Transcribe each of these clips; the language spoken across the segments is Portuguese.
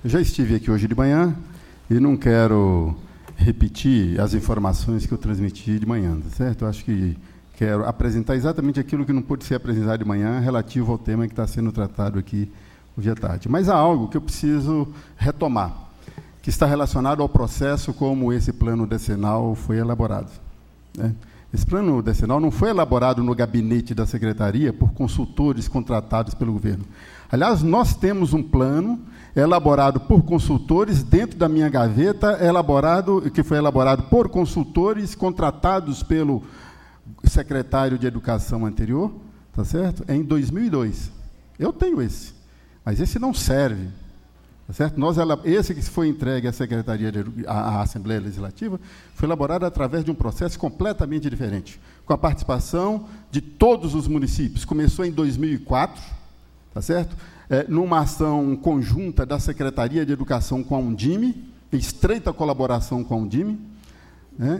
Eu já estive aqui hoje de manhã e não quero repetir as informações que eu transmiti de manhã, tá certo? Eu acho que quero apresentar exatamente aquilo que não pôde ser apresentado de manhã relativo ao tema que está sendo tratado aqui hoje à tarde. Mas há algo que eu preciso retomar, que está relacionado ao processo como esse plano decenal foi elaborado, né? Esse plano decenal não foi elaborado no gabinete da secretaria por consultores contratados pelo governo. Aliás, nós temos um plano elaborado por consultores dentro da minha gaveta, que foi elaborado por consultores contratados pelo secretário de Educação anterior, tá certo? Em 2002. Eu tenho esse, mas esse não serve. Tá certo? Esse que foi entregue à Secretaria à Assembleia Legislativa foi elaborado através de um processo completamente diferente, com a participação de todos os municípios. Começou em 2004, tá certo? Numa ação conjunta da Secretaria de Educação com a Undime, em estreita colaboração com a Undime, né?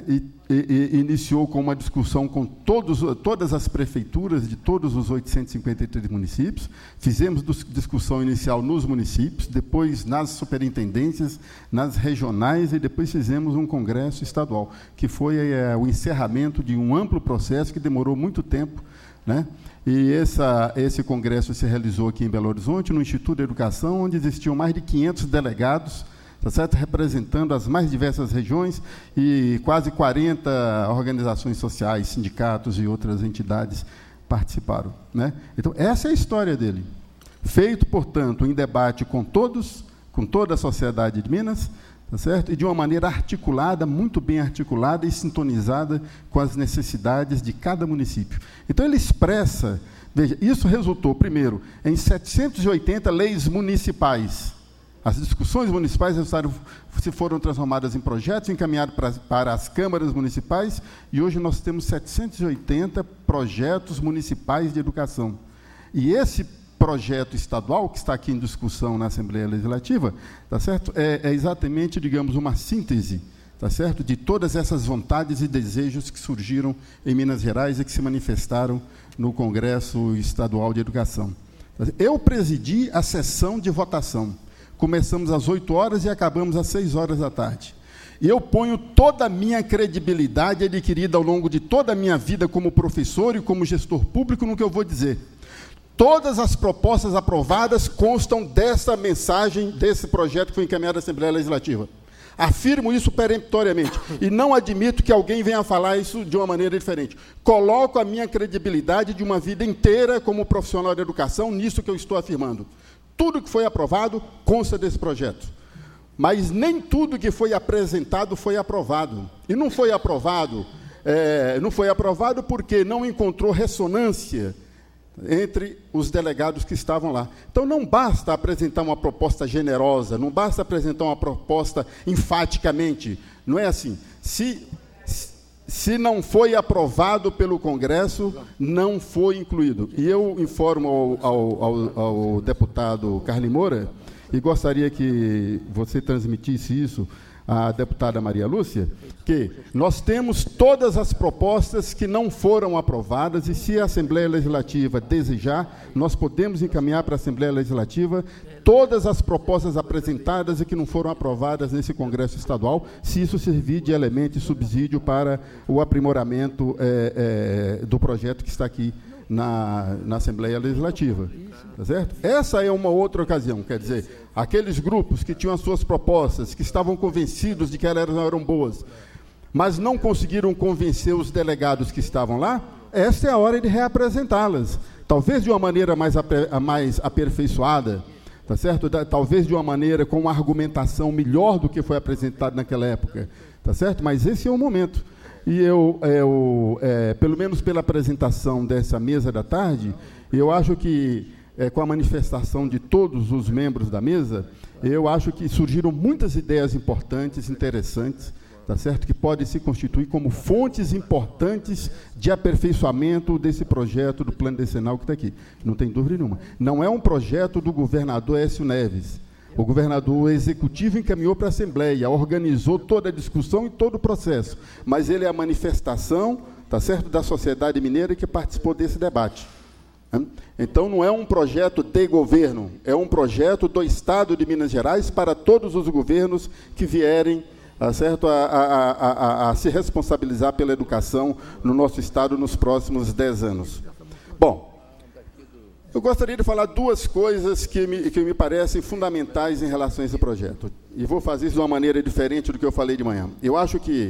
E iniciou com uma discussão com todas as prefeituras de todos os 853 municípios. Fizemos discussão inicial nos municípios, depois nas superintendências, nas regionais, e depois fizemos um congresso estadual, que foi o encerramento de um amplo processo que demorou muito tempo, né? E esse congresso se realizou aqui em Belo Horizonte, no Instituto de Educação, onde existiam mais de 500 delegados, tá certo? Representando as mais diversas regiões e quase 40 organizações sociais, sindicatos e outras entidades participaram, né? Então, essa é a história dele. Feito, portanto, em debate com todos, com toda a sociedade de Minas, tá certo? E de uma maneira articulada, muito bem articulada e sintonizada com as necessidades de cada município. Então, ele expressa, veja, isso resultou, primeiro, em 780 leis municipais. As discussões municipais foram transformadas em projetos, encaminhados para as câmaras municipais, e hoje nós temos 780 projetos municipais de educação. E esse projeto estadual, que está aqui em discussão na Assembleia Legislativa, tá certo? É exatamente, digamos, uma síntese, tá certo? De todas essas vontades e desejos que surgiram em Minas Gerais e que se manifestaram no Congresso Estadual de Educação. Eu presidi a sessão de votação. Começamos às 8 horas e acabamos às 6 horas da tarde. E eu ponho toda a minha credibilidade adquirida ao longo de toda a minha vida como professor e como gestor público no que eu vou dizer. Todas as propostas aprovadas constam dessa mensagem, desse projeto que foi encaminhado à Assembleia Legislativa. Afirmo isso peremptoriamente. E não admito que alguém venha falar isso de uma maneira diferente. Coloco a minha credibilidade de uma vida inteira como profissional de educação nisso que eu estou afirmando. Tudo que foi aprovado consta desse projeto. Mas nem tudo que foi apresentado foi aprovado. E não foi aprovado porque não encontrou ressonância entre os delegados que estavam lá. Então, não basta apresentar uma proposta generosa, não basta apresentar uma proposta enfaticamente. Não é assim. Se não foi aprovado pelo Congresso, não foi incluído. E eu informo ao deputado Carlos Moura, e gostaria que você transmitisse isso à deputada Maria Lúcia, que nós temos todas as propostas que não foram aprovadas, e se a Assembleia Legislativa desejar, nós podemos encaminhar para a Assembleia Legislativa todas as propostas apresentadas e que não foram aprovadas nesse Congresso Estadual, se isso servir de elemento e subsídio para o aprimoramento do projeto que está aqui na Assembleia Legislativa. Tá certo? Essa é uma outra ocasião, quer dizer, aqueles grupos que tinham as suas propostas, que estavam convencidos de que elas eram boas, mas não conseguiram convencer os delegados que estavam lá, esta é a hora de reapresentá-las, talvez de uma maneira mais aperfeiçoada, tá certo? Talvez de uma maneira com uma argumentação melhor do que foi apresentado naquela época, tá certo? Mas esse é o momento. E pelo menos pela apresentação dessa mesa da tarde, eu acho que, com a manifestação de todos os membros da mesa, eu acho que surgiram muitas ideias importantes, interessantes, tá certo? Que podem se constituir como fontes importantes de aperfeiçoamento desse projeto do Plano Decenal que está aqui. Não tem dúvida nenhuma. Não é um projeto do governador Aécio Neves. O governador executivo encaminhou para a Assembleia, organizou toda a discussão e todo o processo, mas ele é a manifestação, tá certo, da sociedade mineira que participou desse debate. Então, não é um projeto de governo, é um projeto do Estado de Minas Gerais para todos os governos que vierem certo, a se responsabilizar pela educação no nosso Estado nos próximos 10 anos. Bom, eu gostaria de falar duas coisas que me parecem fundamentais em relação a esse projeto. E vou fazer isso de uma maneira diferente do que eu falei de manhã. Eu acho que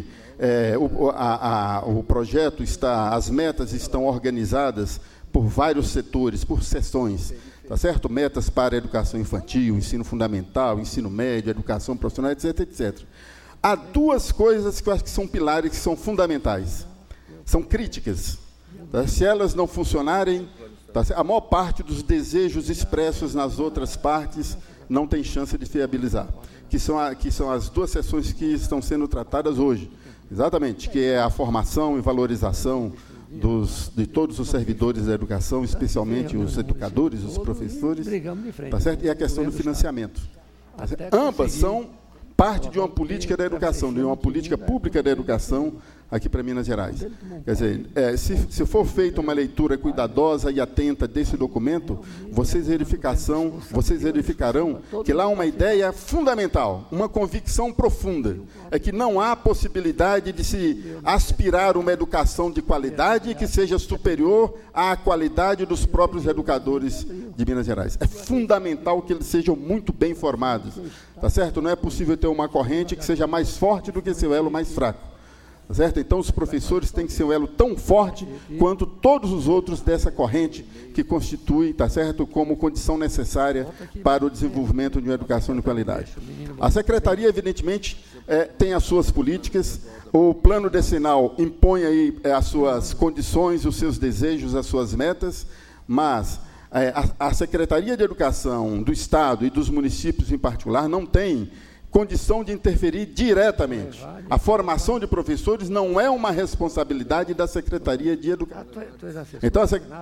o projeto as metas estão organizadas por vários setores, por seções, tá certo? Metas para a educação infantil, ensino fundamental, ensino médio, educação profissional, etc, etc. Há duas coisas que eu acho que são pilares, que são fundamentais. São críticas. Tá? Se elas não funcionarem, tá, a maior parte dos desejos expressos nas outras partes não tem chance de viabilizar. Que são as duas seções que estão sendo tratadas hoje. Exatamente, que é a formação e valorização de todos os servidores da educação, especialmente os educadores, os professores, tá certo? E a questão do financiamento. Ambas são parte de uma política da educação, de uma política pública da educação aqui para Minas Gerais. Quer dizer, se for feita uma leitura cuidadosa e atenta desse documento, vocês verificarão que lá há uma ideia fundamental, uma convicção profunda, é que não há possibilidade de se aspirar uma educação de qualidade que seja superior à qualidade dos próprios educadores de Minas Gerais. É fundamental que eles sejam muito bem formados, tá certo? Não é possível ter uma corrente que seja mais forte do que seu elo mais fraco. Certo? Então, os professores têm que ser um elo tão forte quanto todos os outros dessa corrente que constitui, tá certo, como condição necessária para o desenvolvimento de uma educação de qualidade. A Secretaria, evidentemente, tem as suas políticas, o plano decenal impõe aí as suas condições, os seus desejos, as suas metas, mas a Secretaria de Educação do Estado e dos municípios em particular não tem condição de interferir diretamente. A formação de professores não é uma responsabilidade da Secretaria de Educação. Então,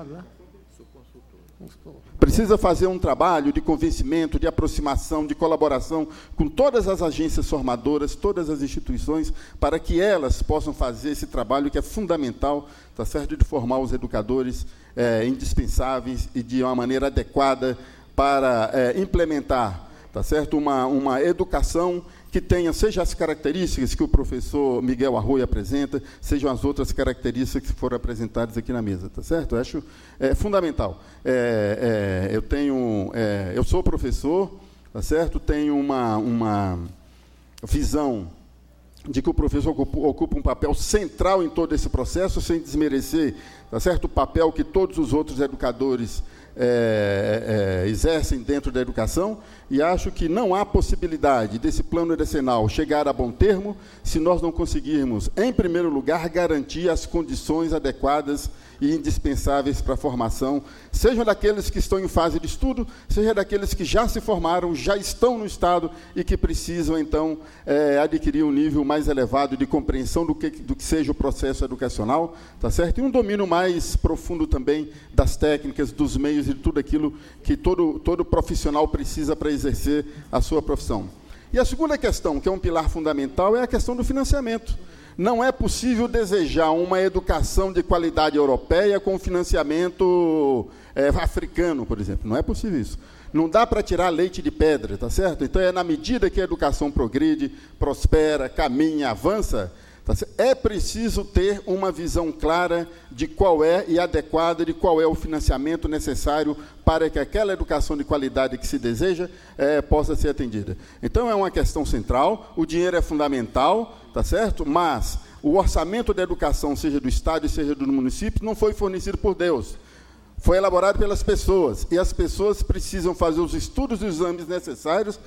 precisa fazer um trabalho de convencimento, de aproximação, de colaboração com todas as agências formadoras, todas as instituições, para que elas possam fazer esse trabalho que é fundamental, tá certo, de formar os educadores indispensáveis e de uma maneira adequada para implementar, tá certo, uma educação que tenha, seja as características que o professor Miguel Arroio apresenta, sejam as outras características que foram apresentadas aqui na mesa, tá certo? Eu acho fundamental. Eu sou professor, tá certo? Tenho uma visão de que o professor ocupa um papel central em todo esse processo, sem desmerecer, tá certo, o papel que todos os outros educadores exercem dentro da educação, e acho que não há possibilidade desse plano decenal chegar a bom termo se nós não conseguirmos, em primeiro lugar, garantir as condições adequadas e indispensáveis para a formação, seja daqueles que estão em fase de estudo, seja daqueles que já se formaram, já estão no Estado e que precisam, então, adquirir um nível mais elevado de compreensão do que seja o processo educacional, tá certo? E um domínio mais profundo também das técnicas, dos meios e de tudo aquilo que todo profissional precisa para exercer a sua profissão. E a segunda questão, que é um pilar fundamental, é a questão do financiamento. Não é possível desejar uma educação de qualidade europeia com financiamento africano, por exemplo. Não é possível isso. Não dá para tirar leite de pedra, tá certo? Então, na medida que a educação progride, prospera, caminha, avança, tá certo? É preciso ter uma visão clara de qual é e adequada de qual é o financiamento necessário para que aquela educação de qualidade que se deseja possa ser atendida. Então, é uma questão central, o dinheiro é fundamental, tá certo? Mas o orçamento da educação, seja do Estado e seja do município, não foi fornecido por Deus. Foi elaborado pelas pessoas, e as pessoas precisam fazer os estudos e os exames necessários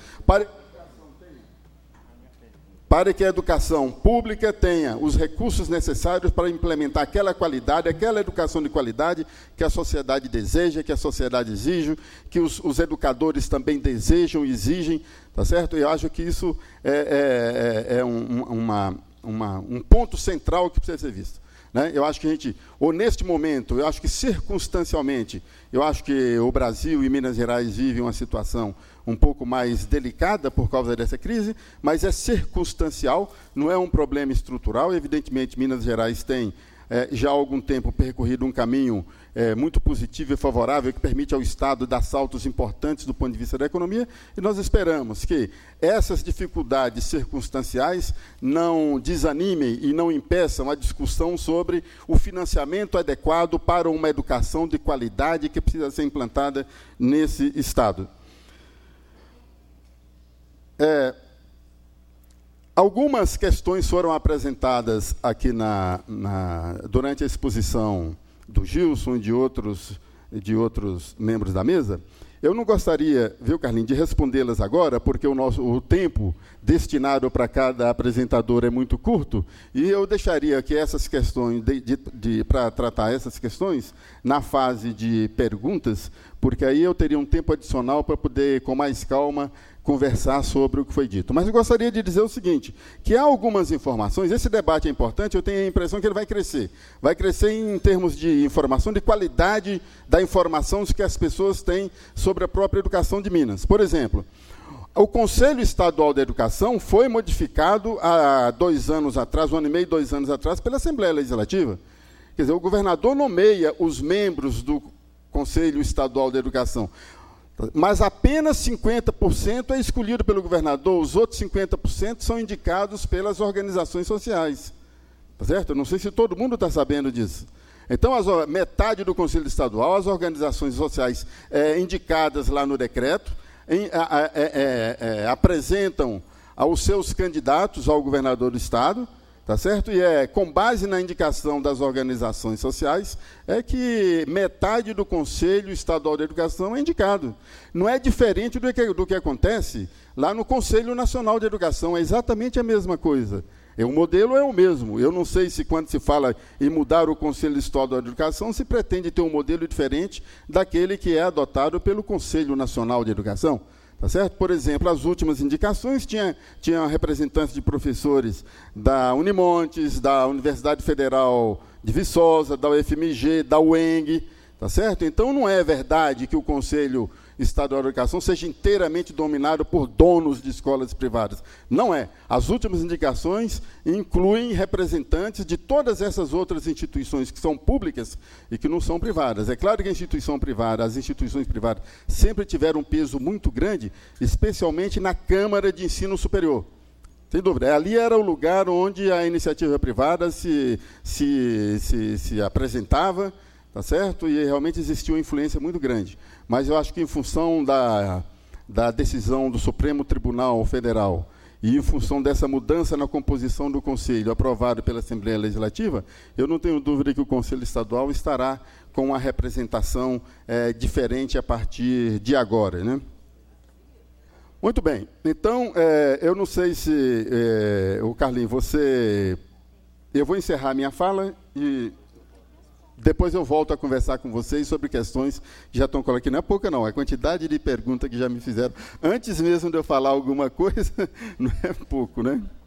para que a educação pública tenha os recursos necessários para implementar aquela qualidade, aquela educação de qualidade que a sociedade deseja, que a sociedade exige, que os educadores também desejam e exigem, tá certo? E eu acho que isso é um ponto central que precisa ser visto. Né? Eu acho que a gente, ou neste momento, eu acho que circunstancialmente, eu acho que o Brasil e Minas Gerais vivem uma situação um pouco mais delicada por causa dessa crise, mas é circunstancial, não é um problema estrutural. Evidentemente, Minas Gerais tem já há algum tempo, percorrido um caminho muito positivo e favorável, que permite ao Estado dar saltos importantes do ponto de vista da economia, e nós esperamos que essas dificuldades circunstanciais não desanimem e não impeçam a discussão sobre o financiamento adequado para uma educação de qualidade que precisa ser implantada nesse Estado. Algumas questões foram apresentadas aqui durante a exposição do Gilson e de outros membros da mesa. Eu não gostaria, viu, Carlinhos, de respondê-las agora, porque o tempo destinado para cada apresentador é muito curto, e eu deixaria que essas questões, para tratar essas questões, na fase de perguntas, porque aí eu teria um tempo adicional para poder, com mais calma, conversar sobre o que foi dito. Mas eu gostaria de dizer o seguinte, que há algumas informações, esse debate é importante, eu tenho a impressão que ele vai crescer. Vai crescer em termos de informação, de qualidade da informação que as pessoas têm sobre a própria educação de Minas. Por exemplo, o Conselho Estadual da Educação foi modificado há 2 anos atrás, 1 ano e meio, 2 anos atrás, pela Assembleia Legislativa. Quer dizer, o governador nomeia os membros do Conselho Estadual da Educação, mas apenas 50% é escolhido pelo governador, os outros 50% são indicados pelas organizações sociais. Tá certo? Eu não sei se todo mundo está sabendo disso. Então, metade do Conselho Estadual, as organizações sociais indicadas lá no decreto, apresentam aos seus candidatos ao governador do Estado, tá certo? E com base na indicação das organizações sociais, que metade do Conselho Estadual de Educação é indicado. Não é diferente do que acontece lá no Conselho Nacional de Educação, é exatamente a mesma coisa. O modelo é o mesmo. Eu não sei se, quando se fala em mudar o Conselho Estadual de Educação, se pretende ter um modelo diferente daquele que é adotado pelo Conselho Nacional de Educação. Tá certo? Por exemplo, as últimas indicações tinha representantes de professores da Unimontes, da Universidade Federal de Viçosa, da UFMG, da UENG, tá certo? Então, não é verdade que o Conselho Estadual de Educação seja inteiramente dominado por donos de escolas privadas. Não é. As últimas indicações incluem representantes de todas essas outras instituições que são públicas e que não são privadas. É claro que as instituições privadas sempre tiveram um peso muito grande, especialmente na Câmara de Ensino Superior. Sem dúvida. Ali era o lugar onde a iniciativa privada se apresentava, tá certo? E realmente existia uma influência muito grande. Mas eu acho que, em função da decisão do Supremo Tribunal Federal e em função dessa mudança na composição do Conselho aprovada pela Assembleia Legislativa, eu não tenho dúvida que o Conselho Estadual estará com uma representação diferente a partir de agora, né? Muito bem. Então, eu não sei se... o Carlinhos, eu vou encerrar minha fala e... depois eu volto a conversar com vocês sobre questões que já estão colocadas aqui. Não é pouca, não. A quantidade de perguntas que já me fizeram, antes mesmo de eu falar alguma coisa, não é pouco, né?